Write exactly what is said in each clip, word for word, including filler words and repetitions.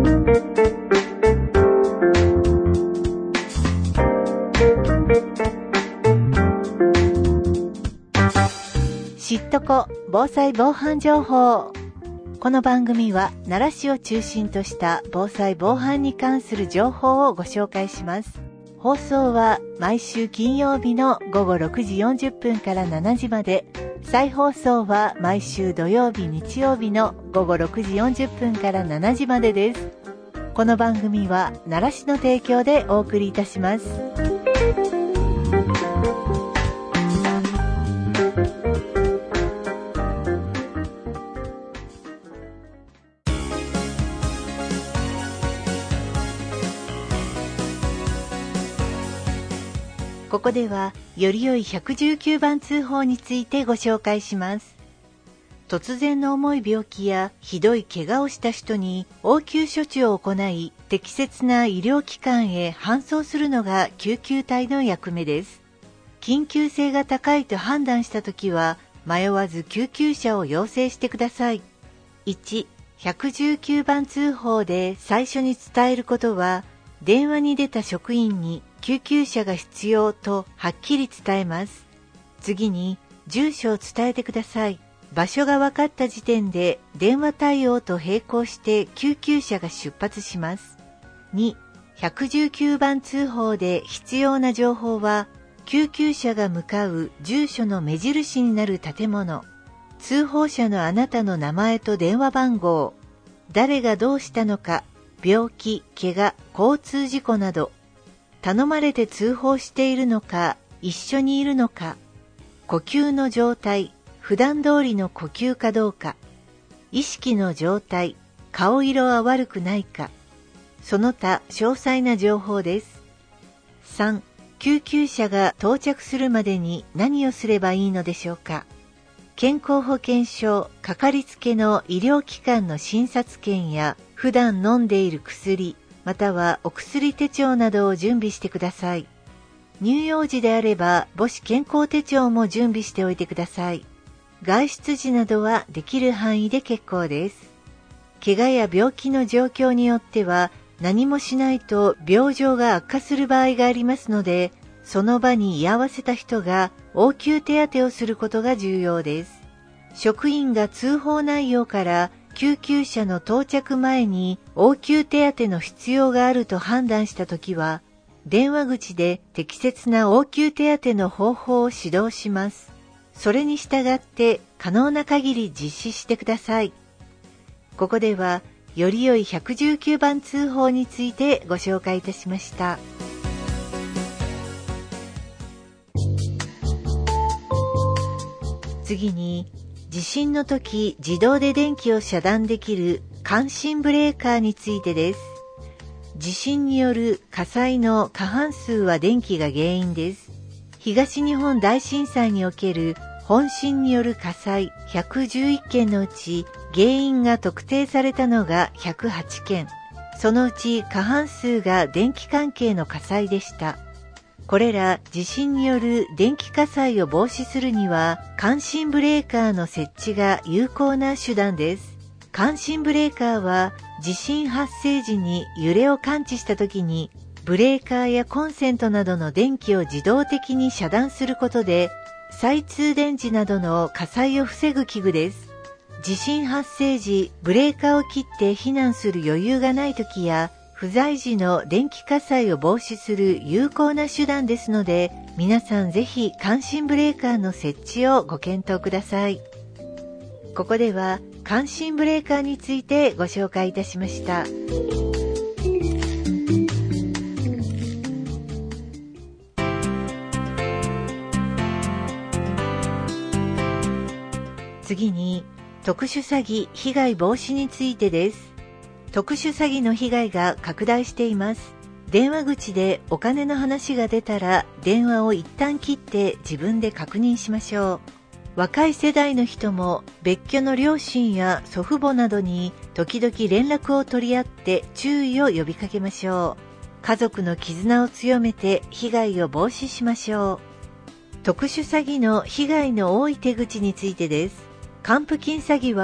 知っとこ防災防犯情報。この番組は奈良市を中心とした防災防犯に関する情報をご紹介します。放送は毎週金曜日のごごろくじよんじゅっぷんからしちじまで、再放送は毎週土曜日日曜日のごごろくじよんじゅっぷんからしちじまでです。この番組は奈良市の提供でお送りいたします。ここではより良いひゃくじゅうきゅうばん通報についてご紹介します。突然の重い病気やひどい怪我をした人に応急処置を行い、適切な医療機関へ搬送するのが救急隊の役目です。緊急性が高いと判断したときは、迷わず救急車を要請してください。いち、ひゃくじゅうきゅうばん通報で最初に伝えることは、電話に出た職員に救急車が必要とはっきり伝えます。次に、住所を伝えてください。場所が分かった時点で電話対応と並行して救急車が出発します。に、ひゃくじゅうきゅうばん通報で必要な情報は、救急車が向かう住所の目印になる建物、通報者のあなたの名前と電話番号、誰がどうしたのか、病気、怪我、交通事故など、頼まれて通報しているのか、一緒にいるのか、呼吸の状態、普段通りの呼吸かどうか、意識の状態、顔色は悪くないか、その他詳細な情報です。さん、救急車が到着するまでに何をすればいいのでしょうか。健康保険証、かかりつけの医療機関の診察券や普段飲んでいる薬、またはお薬手帳などを準備してください。乳幼児であれば母子健康手帳も準備しておいてください。外出時などはできる範囲で結構です。怪我や病気の状況によっては何もしないと病状が悪化する場合がありますので、その場に居合わせた人が応急手当てをすることが重要です。職員が通報内容から救急車の到着前に応急手当の必要があると判断したときは、電話口で適切な応急手当の方法を指導します。それに従って可能な限り実施してください。ここでは、より良いひゃくじゅうきゅうばん通報についてご紹介いたしました。次に、地震の時自動で電気を遮断できる感震ブレーカーについてです。地震による火災の過半数は電気が原因です。東日本大震災における本震による火災ひゃくじゅういっけんのうち原因が特定されたのがひゃくはちけん。そのうち過半数が電気関係の火災でした。これら地震による電気火災を防止するには、感震ブレーカーの設置が有効な手段です。感震ブレーカーは、地震発生時に揺れを感知したときに、ブレーカーやコンセントなどの電気を自動的に遮断することで、再通電時などの火災を防ぐ器具です。地震発生時、ブレーカーを切って避難する余裕がないときや、不在時の電気火災を防止する有効な手段ですので、皆さんぜひ感震ブレーカーの設置をご検討ください。ここでは感震ブレーカーについてご紹介いたしました。次に、特殊詐欺被害防止についてです。特殊詐欺の被害が拡大しています。電話口でお金の話が出たら電話を一旦切って自分で確認しましょう。若い世代の人も別居の両親や祖父母などに時々連絡を取り合って注意を呼びかけましょう。家族の絆を強めて被害を防止しましょう。特殊詐欺の被害の多い手口についてです。還付金詐欺は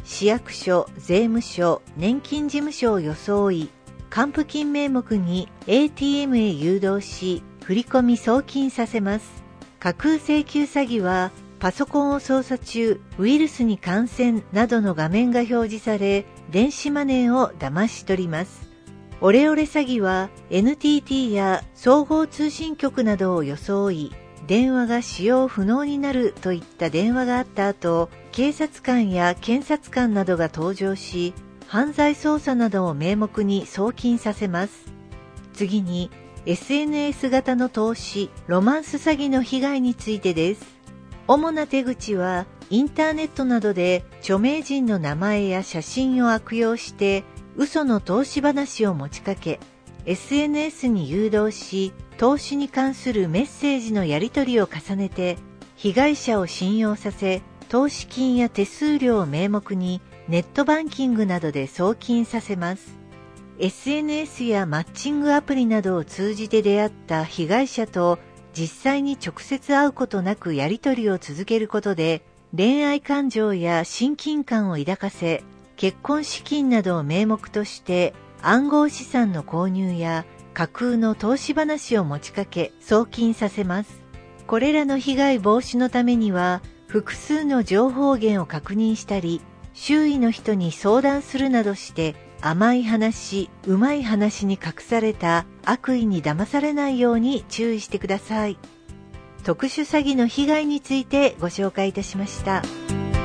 市役所、税務署、年金事務所を装い、還付金名目に エーティーエム へ誘導し、振り込み送金させます。架空請求詐欺は、パソコンを操作中、ウイルスに感染などの画面が表示され、電子マネーを騙し取ります。オレオレ詐欺は エヌティーティー や総合通信局などを装い、電話が使用不能になるといった電話があった後、警察官や検察官などが登場し、犯罪捜査などを名目に送金させます。次に、エスエヌエス 型の投資、ロマンス詐欺の被害についてです。主な手口は、インターネットなどで著名人の名前や写真を悪用して、嘘の投資話を持ちかけ、エスエヌエス に誘導し、投資に関するメッセージのやり取りを重ねて、被害者を信用させ、投資金や手数料を名目にネットバンキングなどで送金させます。エスエヌエス やマッチングアプリなどを通じて出会った被害者と実際に直接会うことなくやり取りを続けることで、恋愛感情や親近感を抱かせ、結婚資金などを名目として暗号資産の購入や架空の投資話を持ちかけ送金させます。これらの被害防止のためには、複数の情報源を確認したり、周囲の人に相談するなどして、甘い話、うまい話に隠された悪意に騙されないように注意してください。特殊詐欺の被害についてご紹介いたしました。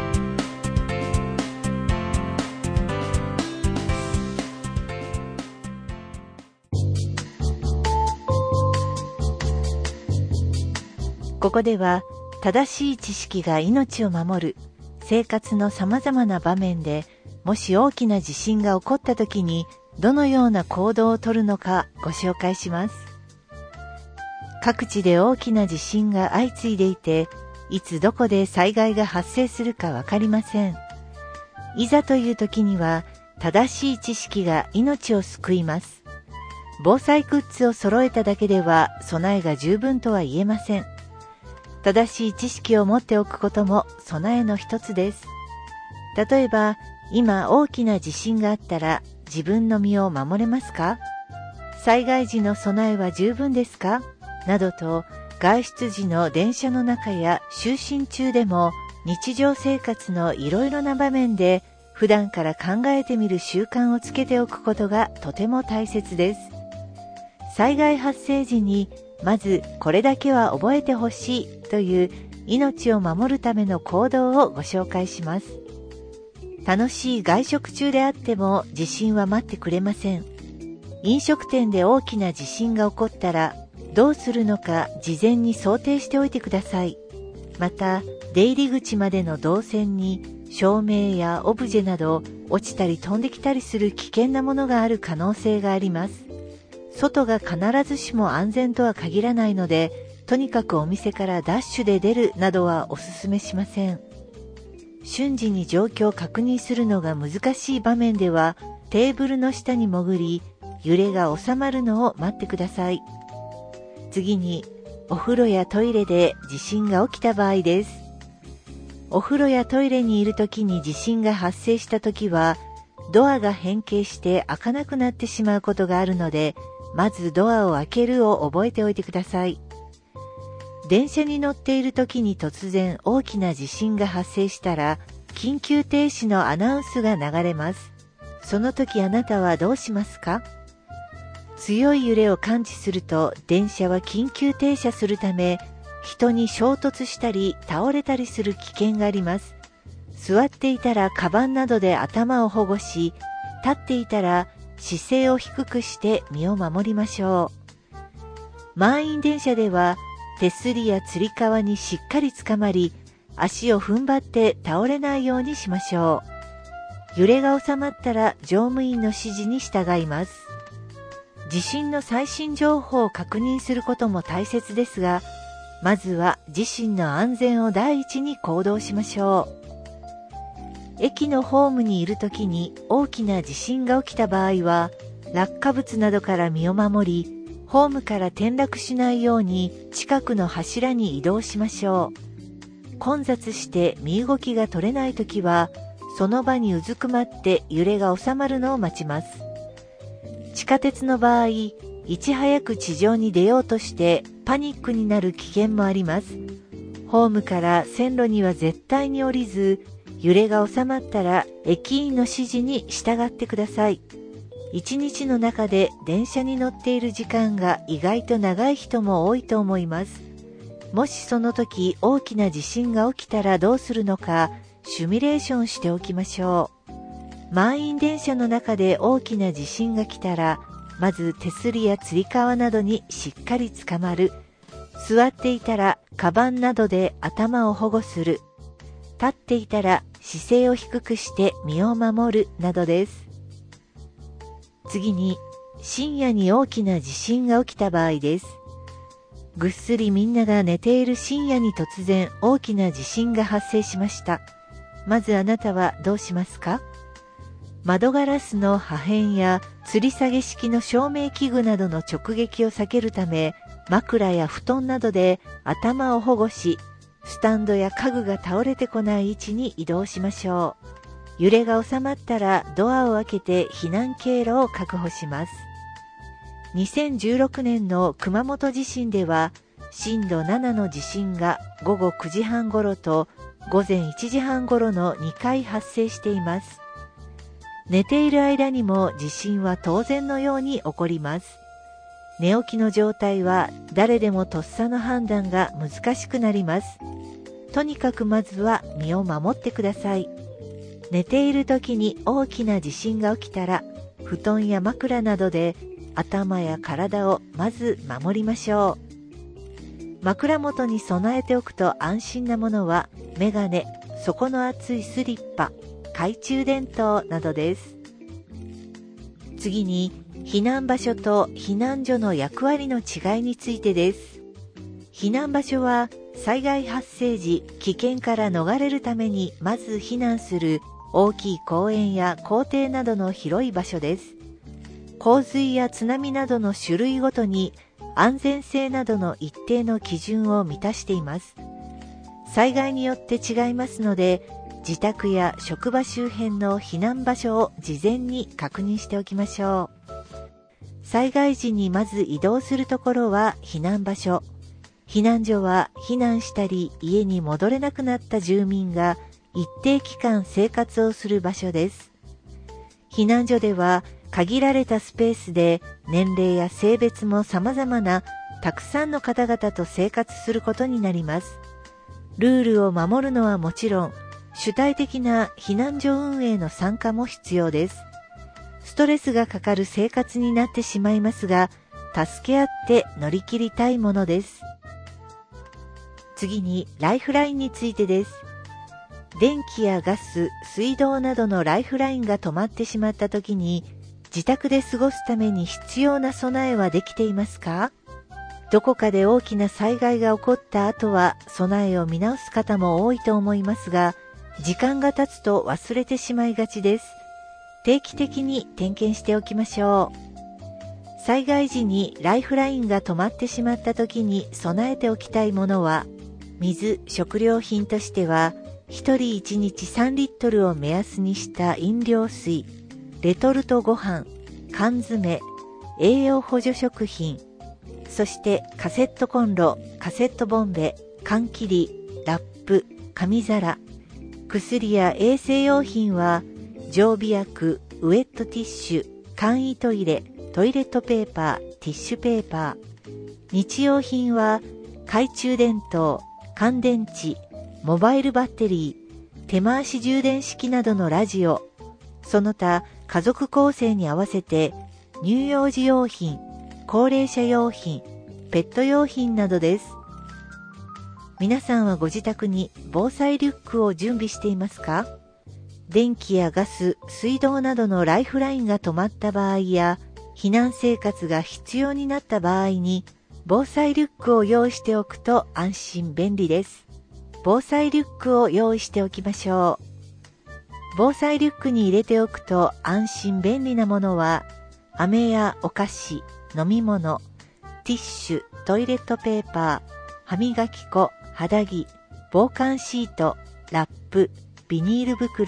ここでは、正しい知識が命を守る、生活のさまざまな場面で、もし大きな地震が起こったときに、どのような行動をとるのかご紹介します。各地で大きな地震が相次いでいて、いつどこで災害が発生するかわかりません。いざという時には、正しい知識が命を救います。防災グッズを揃えただけでは備えが十分とは言えません。正しい知識を持っておくことも備えの一つです。例えば、今大きな地震があったら自分の身を守れますか？災害時の備えは十分ですか？などと、外出時の電車の中や就寝中でも日常生活のいろいろな場面で普段から考えてみる習慣をつけておくことがとても大切です。災害発生時にまずこれだけは覚えてほしいという命を守るための行動をご紹介します。楽しい外食中であっても地震は待ってくれません。飲食店で大きな地震が起こったらどうするのか事前に想定しておいてください。また、出入り口までの動線に照明やオブジェなど落ちたり飛んできたりする危険なものがある可能性があります。外が必ずしも安全とは限らないので、とにかくお店からダッシュで出るなどはお勧めしません。瞬時に状況を確認するのが難しい場面では、テーブルの下に潜り、揺れが収まるのを待ってください。次に、お風呂やトイレで地震が起きた場合です。お風呂やトイレにいるときに地震が発生したときは、ドアが変形して開かなくなってしまうことがあるので、まずドアを開けるを覚えておいてください。電車に乗っている時に突然大きな地震が発生したら、緊急停止のアナウンスが流れます。その時あなたはどうしますか？強い揺れを感知すると電車は緊急停車するため、人に衝突したり倒れたりする危険があります。座っていたらカバンなどで頭を保護し、立っていたら姿勢を低くして身を守りましょう。満員電車では手すりやつり革にしっかりつかまり、足を踏ん張って倒れないようにしましょう。揺れが収まったら乗務員の指示に従います。地震の最新情報を確認することも大切ですが、まずは自身の安全を第一に行動しましょう。駅のホームにいるときに大きな地震が起きた場合は、落下物などから身を守り、ホームから転落しないように近くの柱に移動しましょう。混雑して身動きが取れないときは、 その場にうずくまって揺れが収まるのを待ちます。地下鉄の場合、いち早く地上に出ようとしてパニックになる危険もあります。ホームから線路には絶対に降りず、揺れが収まったら駅員の指示に従ってください。一日の中で電車に乗っている時間が意外と長い人も多いと思います。もしその時大きな地震が起きたらどうするのかシミュレーションしておきましょう。満員電車の中で大きな地震が来たら、まず手すりやつり革などにしっかりつかまる。座っていたらカバンなどで頭を保護する。立っていたら姿勢を低くして身を守るなどです。次に、深夜に大きな地震が起きた場合です。ぐっすりみんなが寝ている深夜に突然大きな地震が発生しました。まずあなたはどうしますか？窓ガラスの破片や吊り下げ式の照明器具などの直撃を避けるため、枕や布団などで頭を保護し、スタンドや家具が倒れてこない位置に移動しましょう。揺れが収まったらドアを開けて避難経路を確保します。にせんじゅうろくねんの熊本地震では、震度ななの地震がごごくじはん頃とごぜんいちじはん頃のにかい発生しています。寝ている間にも地震は当然のように起こります。寝起きの状態は誰でもとっさの判断が難しくなります。とにかくまずは身を守ってください。寝ている時に大きな地震が起きたら、布団や枕などで頭や体をまず守りましょう。枕元に備えておくと安心なものは、メガネ、底の厚いスリッパ、懐中電灯などです。次に、避難場所と避難所の役割の違いについてです。避難場所は、災害発生時、危険から逃れるためにまず避難する大きい公園や校庭などの広い場所です。洪水や津波などの種類ごとに安全性などの一定の基準を満たしています。災害によって違いますので、自宅や職場周辺の避難場所を事前に確認しておきましょう。災害時にまず移動するところは避難場所。避難所は避難したり家に戻れなくなった住民が一定期間生活をする場所です。避難所では限られたスペースで年齢や性別も様々なたくさんの方々と生活することになります。ルールを守るのはもちろん、主体的な避難所運営の参加も必要です。ストレスがかかる生活になってしまいますが、助け合って乗り切りたいものです。次にライフラインについてです。電気やガス、水道などのライフラインが止まってしまった時に、自宅で過ごすために必要な備えはできていますか？どこかで大きな災害が起こった後は備えを見直す方も多いと思いますが、時間が経つと忘れてしまいがちです。定期的に点検しておきましょう。災害時にライフラインが止まってしまった時に備えておきたいものは、水、食料品としては、ひとりいちにちさんリットルを目安にした飲料水、レトルトご飯、缶詰、栄養補助食品、そしてカセットコンロ、カセットボンベ、缶切り、ラップ、紙皿、薬や衛生用品は常備薬、ウェットティッシュ、簡易トイレ、トイレットペーパー、ティッシュペーパー。日用品は懐中電灯、乾電池、モバイルバッテリー、手回し充電式などのラジオ、その他家族構成に合わせて乳幼児用品、高齢者用品、ペット用品などです。皆さんはご自宅に防災リュックを準備していますか？電気やガス、水道などのライフラインが止まった場合や、避難生活が必要になった場合に、防災リュックを用意しておくと安心便利です。防災リュックを用意しておきましょう。防災リュックに入れておくと安心便利なものは、飴やお菓子、飲み物、ティッシュ、トイレットペーパー、歯磨き粉、肌着、防寒シート、ラップ、ビニール袋、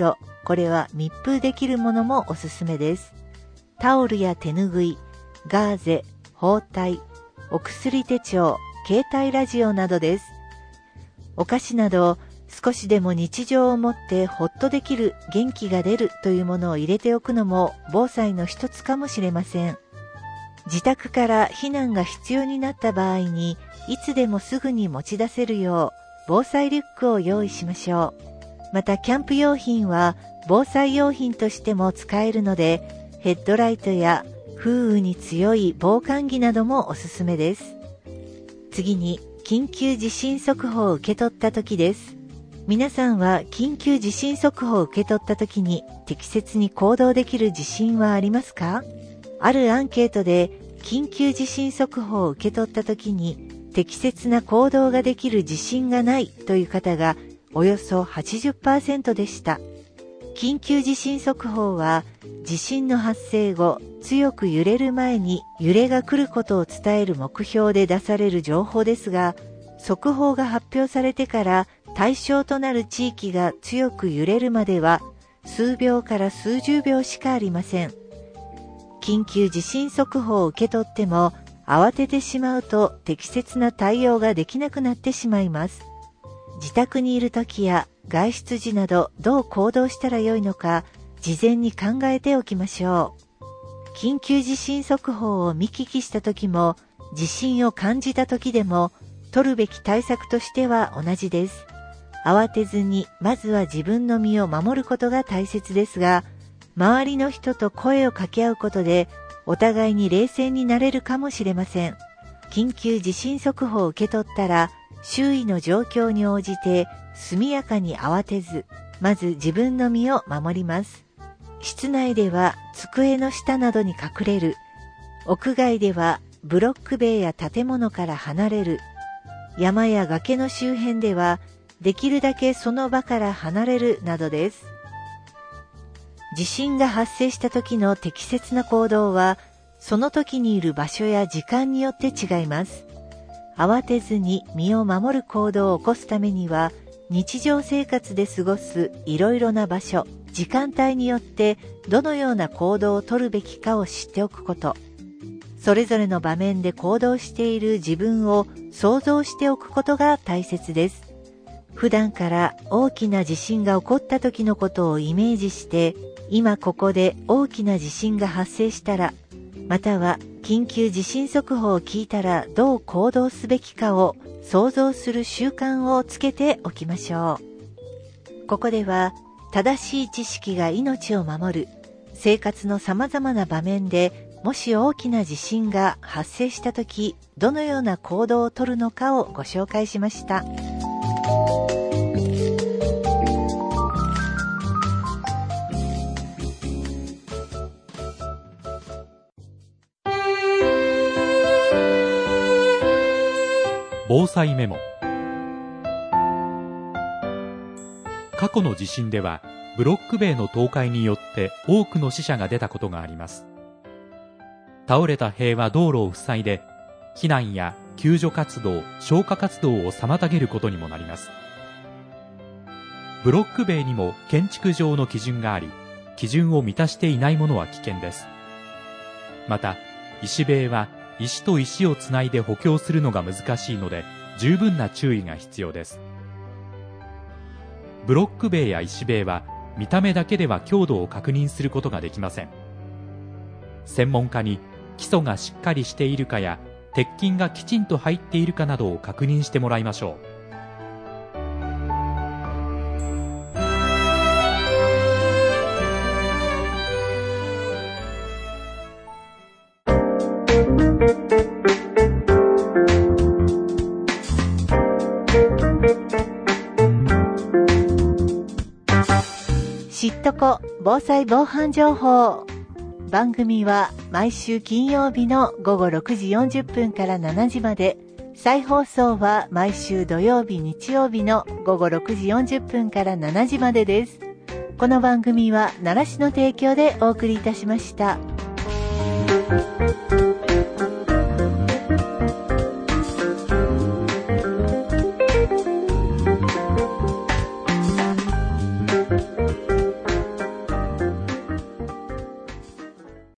これは密封できるものもおすすめです。タオルや手ぬぐい、ガーゼ、包帯、お薬手帳、携帯ラジオなどです。お菓子など少しでも日常をもってほっとできる、元気が出るというものを入れておくのも防災の一つかもしれません。自宅から避難が必要になった場合にいつでもすぐに持ち出せるよう防災リュックを用意しましょう。またキャンプ用品は防災用品としても使えるので、ヘッドライトや風雨に強い防寒着などもおすすめです。次に緊急地震速報を受け取った時です。皆さんは緊急地震速報を受け取った時に適切に行動できる自信はありますか？あるアンケートで緊急地震速報を受け取った時に適切な行動ができる自信がないという方がおよそ はちじゅっパーセント でした。緊急地震速報は地震の発生後、強く揺れる前に揺れが来ることを伝える目標で出される情報ですが、速報が発表されてから対象となる地域が強く揺れるまでは数秒から数十秒しかありません。緊急地震速報を受け取っても慌ててしまうと適切な対応ができなくなってしまいます。自宅にいる時や外出時などどう行動したらよいのか事前に考えておきましょう。緊急地震速報を見聞きした時も地震を感じた時でも取るべき対策としては同じです。慌てずにまずは自分の身を守ることが大切ですが、周りの人と声を掛け合うことでお互いに冷静になれるかもしれません。緊急地震速報を受け取ったら周囲の状況に応じて速やかに慌てず、まず自分の身を守ります。室内では机の下などに隠れる。屋外ではブロック塀や建物から離れる。山や崖の周辺ではできるだけその場から離れるなどです。地震が発生した時の適切な行動はその時にいる場所や時間によって違います。慌てずに身を守る行動を起こすためには、日常生活で過ごすいろいろな場所、時間帯によってどのような行動をとるべきかを知っておくこと。それぞれの場面で行動している自分を想像しておくことが大切です。普段から大きな地震が起こった時のことをイメージして、今ここで大きな地震が発生したら、または緊急地震速報を聞いたらどう行動すべきかを想像する習慣をつけておきましょう。ここでは正しい知識が命を守る、生活のさまざまな場面でもし大きな地震が発生したときどのような行動をとるのかをご紹介しました。 防災メモ。過去の地震ではブロック塀の倒壊によって多くの死者が出たことがあります。倒れた塀は道路を塞いで避難や救助活動、消火活動を妨げることにもなります。ブロック塀にも建築上の基準があり、基準を満たしていないものは危険です。また石塀は石と石をつないで補強するのが難しいので十分な注意が必要です。ブロック塀や石塀は見た目だけでは強度を確認することができません。専門家に基礎がしっかりしているかや鉄筋がきちんと入っているかなどを確認してもらいましょう。 知っとこ防災防犯情報。番組は毎週金曜日のごごろくじよんじゅっぷんからしちじまで、再放送は毎週土曜日日曜日のごごろくじよんじゅっぷんからしちじまでです。この番組は奈良市の提供でお送りいたしました。